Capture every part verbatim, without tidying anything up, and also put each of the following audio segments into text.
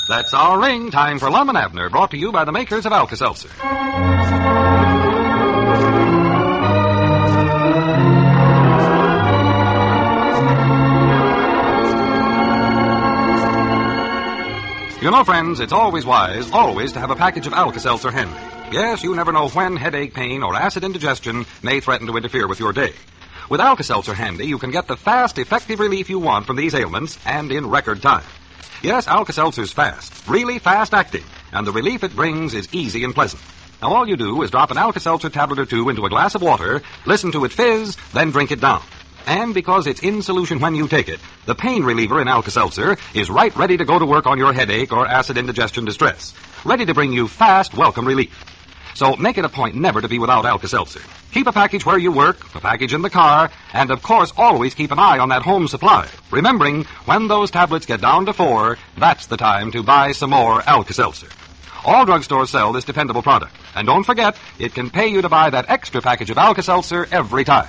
That's our ring. Time for Lum and Abner, brought to you by the makers of Alka-Seltzer. You know, friends, it's always wise, always to have a package of Alka-Seltzer handy. Yes, you never know when headache, pain, or acid indigestion may threaten to interfere with your day. With Alka-Seltzer handy, you can get the fast, effective relief you want from these ailments, and in record time. Yes, Alka-Seltzer's fast, really fast-acting, and the relief it brings is easy and pleasant. Now, all you do is drop an Alka-Seltzer tablet or two into a glass of water, listen to it fizz, then drink it down. And because it's in solution when you take it, the pain reliever in Alka-Seltzer is right ready to go to work on your headache or acid indigestion distress, ready to bring you fast, welcome relief. So make it a point never to be without Alka-Seltzer. Keep a package where you work, a package in the car, and of course always keep an eye on that home supply. Remembering, when those tablets get down to four, that's the time to buy some more Alka-Seltzer. All drugstores sell this dependable product. And don't forget, it can pay you to buy that extra package of Alka-Seltzer every time.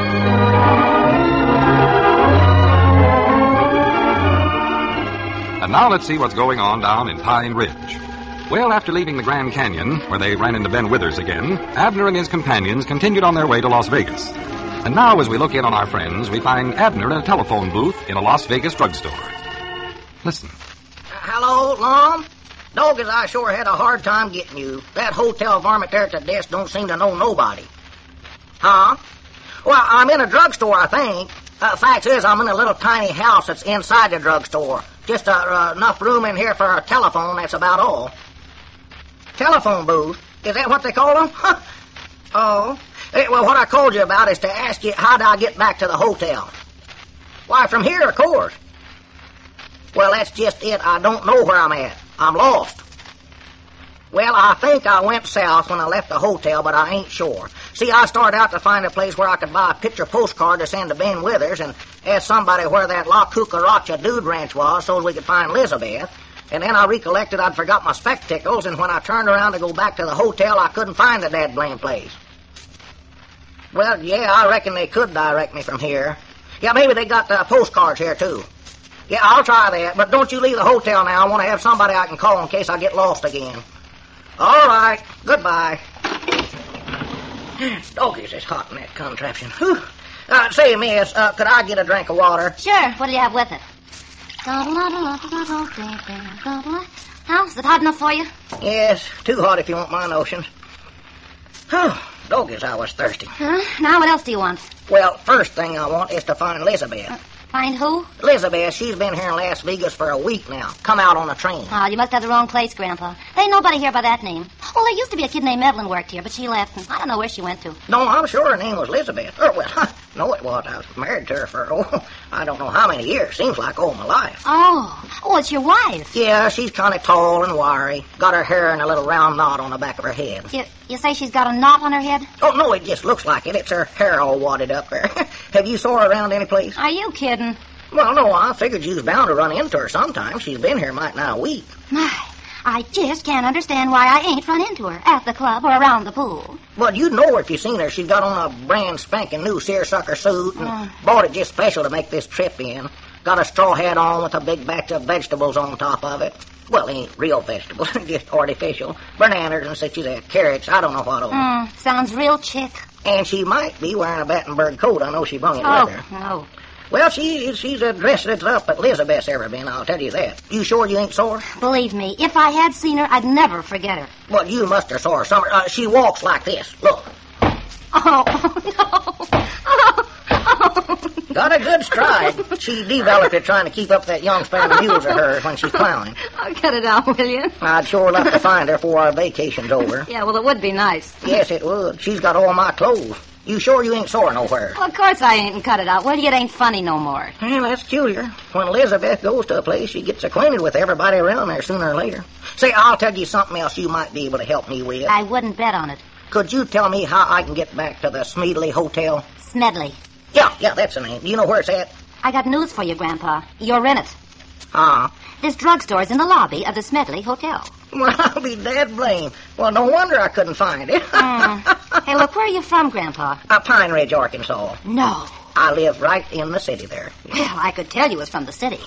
And now let's see what's going on down in Pine Ridge. Well, after leaving the Grand Canyon, where they ran into Ben Withers again, Abner and his companions continued on their way to Las Vegas. And now, as we look in on our friends, we find Abner in a telephone booth in a Las Vegas drugstore. Listen. Uh, hello, Lum? Dog, I sure had a hard time getting you. That hotel varmint there at the desk don't seem to know nobody. Huh? Well, I'm in a drugstore, I think. Uh, fact is, I'm in a little tiny house that's inside the drugstore. Just uh, uh, enough room in here for a telephone, that's about all. Telephone booth? Is that what they call them? Oh. Hey, well, what I called you about is to ask you, how do I get back to the hotel? Why, from here, of course. Well, that's just it. I don't know where I'm at. I'm lost. Well, I think I went south when I left the hotel, but I ain't sure. See, I started out to find a place where I could buy a picture postcard to send to Ben Withers and ask somebody where that La Cucaracha dude ranch was so we could find Elizabeth. And then I recollected I'd forgot my spectacles, and when I turned around to go back to the hotel, I couldn't find the dad blame place. Well, yeah, I reckon they could direct me from here. Yeah, maybe they got the postcards here, too. Yeah, I'll try that, but don't you leave the hotel now. I want to have somebody I can call in case I get lost again. All right, goodbye. Doggies, it's hot in that contraption. Whew. Uh, say, miss, uh, could I get a drink of water? Sure. What do you have with it? Now, is it hot enough for you? Yes, too hot if you want my notions. Oh, doggies, I was thirsty. Huh? Now, what else do you want? Well, first thing I want is to find Elizabeth. Uh, find who? Elizabeth. She's been here in Las Vegas for a week now. Come out on a train. Oh, you must have the wrong place, Grandpa. There ain't nobody here by that name. Oh, there used to be a kid named Evelyn worked here, but she left, and I don't know where she went to. No, I'm sure her name was Elizabeth. Oh, well, no, it was. I was married to her for, oh, I don't know how many years. Seems like all my life. Oh, oh, it's your wife. Yeah, she's kind of tall and wiry. Got her hair in a little round knot on the back of her head. You, you say she's got a knot on her head? Oh, no, it just looks like it. It's her hair all wadded up there. Have you saw her around any place? Are you kidding? Well, no, I figured you was bound to run into her sometime. She's been here might nigh a week. My, I just can't understand why I ain't run into her at the club or around the pool. Well, you'd know her if you seen her. She's got on a brand spanking new seersucker suit and uh. bought it just special to make this trip in. Got a straw hat on with a big batch of vegetables on top of it. Well, they ain't real vegetables, just artificial. Bananas and such as that, carrots, I don't know what all. Mm, sounds real chic. And she might be wearing a Battenberg coat. I know she brung it oh, with her. no. Well, she, she's uh, dressed it up at Elizabeth's ever been, I'll tell you that. You sure you ain't saw her? Believe me, if I had seen her, I'd never forget her. Well, you must have saw her somewhere. Uh, she walks like this. Look. Oh, no. Oh, oh. Got a good stride. She developed it trying to keep up that young spaniel mules of hers when she's clowning. Oh, cut it out, will you? I'd sure love to find her before our vacation's over. Yeah, well, it would be nice. Yes, it would. She's got all my clothes. You sure you ain't saw her nowhere? Well, of course I ain't, and cut it out. Well, it ain't funny no more. Well, that's peculiar. When Elizabeth goes to a place, she gets acquainted with everybody around there sooner or later. Say, I'll tell you something else you might be able to help me with. I wouldn't bet on it. Could you tell me how I can get back to the Smedley Hotel? Smedley. Yeah, yeah, that's the name. Do you know where it's at? I got news for you, Grandpa. You're in it. Ah. This drugstore's in the lobby of the Smedley Hotel. Well, I'll be dad blamed. Well, no wonder I couldn't find it. mm. Hey, look, where are you from, Grandpa? Uh, Pine Ridge, Arkansas. No. I live right in the city there. Well, I could tell you was from the city.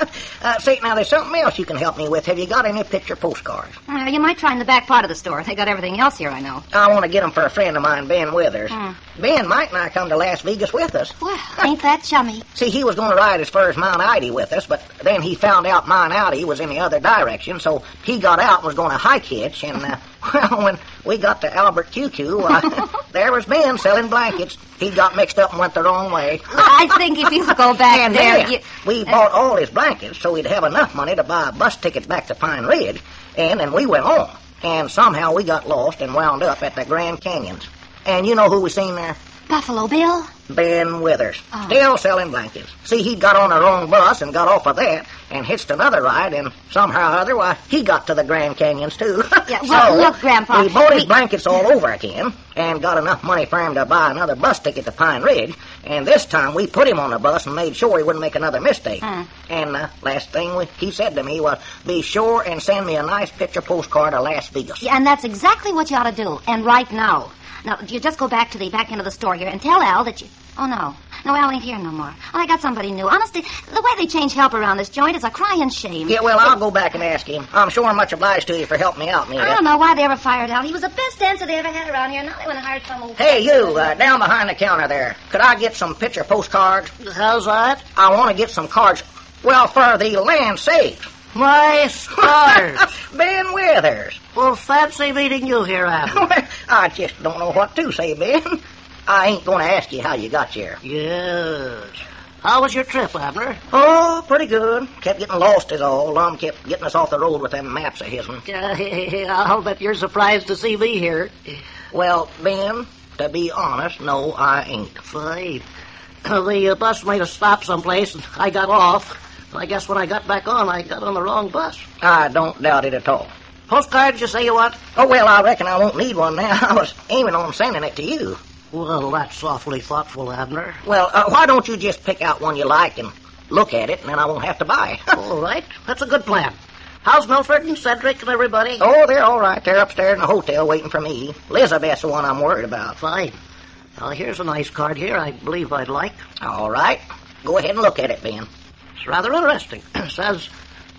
uh, see, now there's something else you can help me with. Have you got any picture postcards? Uh, you might try in the back part of the store. They got everything else here, I know. I want to get them for a friend of mine, Ben Withers. Hmm. Ben might not come to Las Vegas with us. Well, ain't that chummy? See, he was going to ride as far as Mount Ida with us, but then he found out Mount Ida was in the other direction, so he got out and was going to hike hitch, and, uh, well, when we got to Albert Q Q, uh, there was Ben selling blankets. He got mixed up and went the wrong way. I think if you go back and there, then you... we bought all his blankets so he'd have enough money to buy a bus ticket back to Pine Ridge, and then we went on. And somehow we got lost and wound up at the Grand Canyons. And you know who we seen there? Buffalo Bill? Ben Withers. Oh. Still selling blankets. See, he got on the wrong bus and got off of that and hitched another ride, and somehow or other, why, he got to the Grand Canyons, too. Yeah, well, so, look, Grandpa, we bought his we- blankets all over again and got enough money for him to buy another bus ticket to Pine Ridge, and this time we put him on the bus and made sure he wouldn't make another mistake. Hmm. And the uh, last thing we, he said to me was, be sure and send me a nice picture postcard of Las Vegas. Yeah, and that's exactly what you ought to do, and right now. Now, you just go back to the back end of the store here and tell Al that you... Oh, no. No, Al ain't here no more. Oh, I got somebody new. Honestly, the way they change help around this joint is a crying shame. Yeah, well, I'll go back and ask him. I'm sure I'm much obliged to you for helping me out, Mia. I don't know why they ever fired Al. He was the best dancer they ever had around here. Now they want to hire some old... Hey, you, uh, down behind the counter there. Could I get some picture postcards? How's that? I want to get some cards. Well, for the land sakes. Nice cards. Ben Withers. Well, fancy meeting you here, Abner. I just don't know what to say, Ben. I ain't going to ask you how you got here. Yes. How was your trip, Abner? Oh, pretty good. Kept getting lost is all. Lum kept getting us off the road with them maps of his'n. I'll bet you're surprised to see me here. Well, Ben, to be honest, no, I ain't. Fine. The uh, bus made a stop someplace, and I got off. I guess when I got back on, I got on the wrong bus. I don't doubt it at all. Postcard, you say you want? Oh, well, I reckon I won't need one now. I was aiming on sending it to you. Well, that's awfully thoughtful, Abner. Well, uh, why don't you just pick out one you like and look at it, and then I won't have to buy. All right. That's a good plan. How's Milford and Cedric and everybody? Oh, they're all right. They're upstairs in the hotel waiting for me. Elizabeth's the one I'm worried about. Fine. Now, here's a nice card here I believe I'd like. All right. Go ahead and look at it, Ben. It's rather interesting. It says,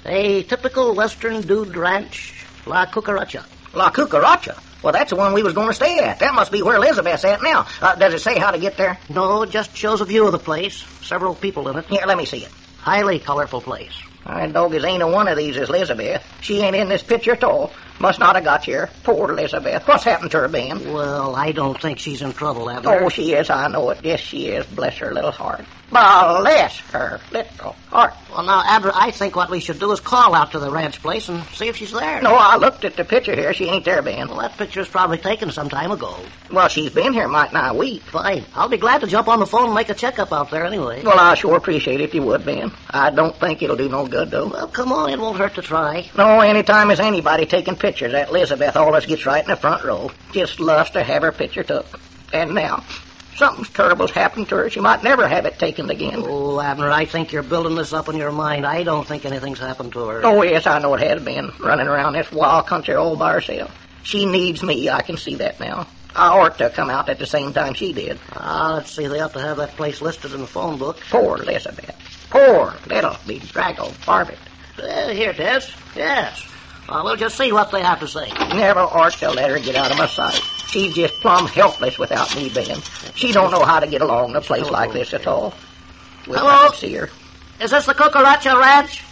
a typical Western dude ranch, La Cucaracha. La Cucaracha? Well, that's the one we was going to stay at. That must be where Elizabeth's at now. Uh, does it say how to get there? No, just shows a view of the place. Several people in it. Here, let me see it. Highly colorful place. My doggies ain't a one of these is Elizabeth. She ain't in this picture at all. Must not have got here. Poor Elizabeth. What's happened to her, Ben? Well, I don't think she's in trouble, Abner. Oh, she is. I know it. Yes, she is. Bless her little heart. Bless her little heart. Well, now, Abner, I think what we should do is call out to the ranch place and see if she's there. No, I looked at the picture here. She ain't there, Ben. Well, that picture's probably taken some time ago. Well, she's been here might nigh a week. Fine. I'll be glad to jump on the phone and make a checkup out there anyway. Well, I sure appreciate it if you would, Ben. I don't think it'll do no good, though. Well, come on. It won't hurt to try. No, any time there's anybody taking pictures, that Elizabeth always gets right in the front row. Just loves to have her picture took. And now, something terrible's happened to her. She might never have it taken again. Oh, Abner, I think you're building this up in your mind. I don't think anything's happened to her. Oh, yes, I know it has been, running around this wild country all by herself. She needs me. I can see that now. I ought to come out at the same time she did. Ah, let's see. They ought to have that place listed in the phone book. Poor Elizabeth. Poor little bedraggled varmint. Uh, here it is. Yes. Well, we'll just see what they have to say. Never ought to let her get out of my sight. She's just plumb helpless without me, Ben. She don't know how to get along in a place like this at all. We'll Hello? have to see her. Is this the Cucaracha Ranch?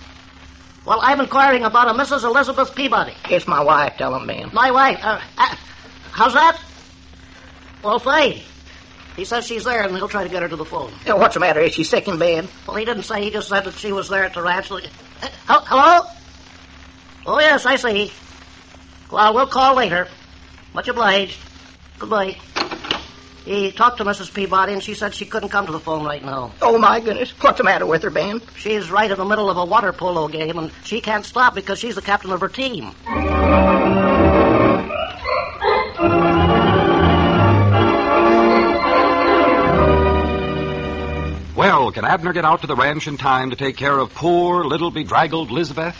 Well, I'm inquiring about a Missus Elizabeth Peabody. It's my wife, tell him, Ben. My wife. Uh, uh, how's that? Well, fine. He says she's there, and he'll try to get her to the phone. Yeah, what's the matter? Is she sick in bed? Well, he didn't say. He just said that she was there at the ranch. Uh, hello? Oh, yes, I see. Well, we'll call later. Much obliged. Goodbye. He talked to Missus Peabody, and she said she couldn't come to the phone right now. Oh, my goodness. What's the matter with her, Ben? She's right in the middle of a water polo game, and she can't stop because she's the captain of her team. Well, can Abner get out to the ranch in time to take care of poor, little, bedraggled Elizabeth?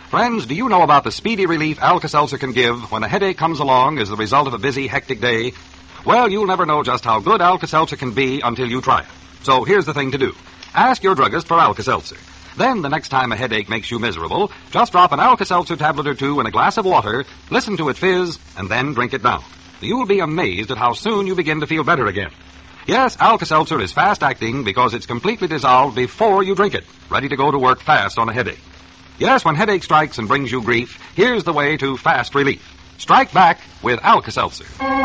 Friends, do you know about the speedy relief Alka-Seltzer can give when a headache comes along as the result of a busy, hectic day? Well, you'll never know just how good Alka-Seltzer can be until you try it. So here's the thing to do. Ask your druggist for Alka-Seltzer. Then, the next time a headache makes you miserable, just drop an Alka-Seltzer tablet or two in a glass of water, listen to it fizz, and then drink it down. You'll be amazed at how soon you begin to feel better again. Yes, Alka-Seltzer is fast-acting because it's completely dissolved before you drink it, ready to go to work fast on a headache. Yes, when headache strikes and brings you grief, here's the way to fast relief. Strike back with Alka-Seltzer.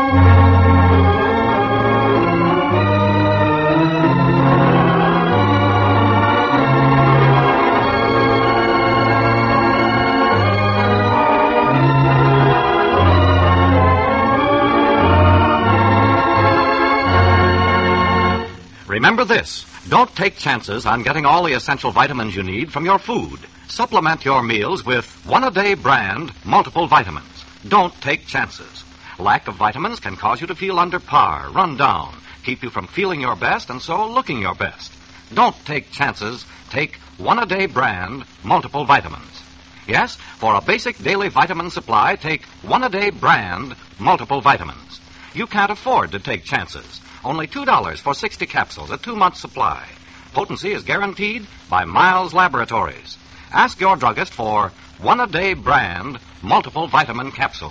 Remember this. Don't take chances on getting all the essential vitamins you need from your food. Supplement your meals with one-a-day brand multiple vitamins. Don't take chances. Lack of vitamins can cause you to feel under par, run down, keep you from feeling your best and so looking your best. Don't take chances. Take one-a-day brand multiple vitamins. Yes, for a basic daily vitamin supply, take one-a-day brand multiple vitamins. You can't afford to take chances. Only two dollars for sixty capsules, a two-month supply. Potency is guaranteed by Miles Laboratories. Ask your druggist for one-a-day brand multiple vitamin capsules.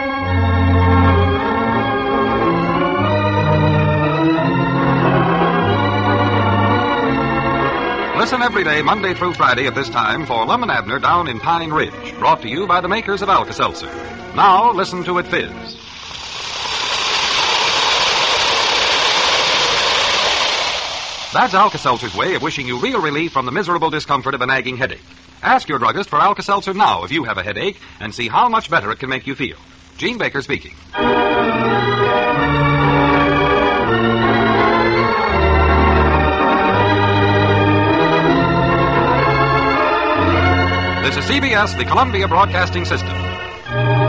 Listen every day, Monday through Friday at this time for Lum and Abner Down in Pine Ridge, brought to you by the makers of Alka-Seltzer. Now, listen to it fizz. That's Alka-Seltzer's way of wishing you real relief from the miserable discomfort of a nagging headache. Ask your druggist for Alka-Seltzer now if you have a headache and see how much better it can make you feel. Gene Baker speaking. This is C B S, the Columbia Broadcasting System.